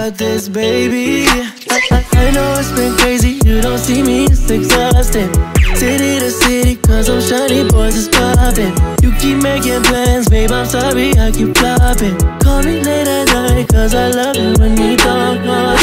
got this, baby. I know it's been crazy, you don't see me, it's exhausting. City to city, cause I'm shiny, boys is poppin'. You keep making plans, babe, I'm sorry, I keep flopping. Call me late at night, cause I love it when we talk all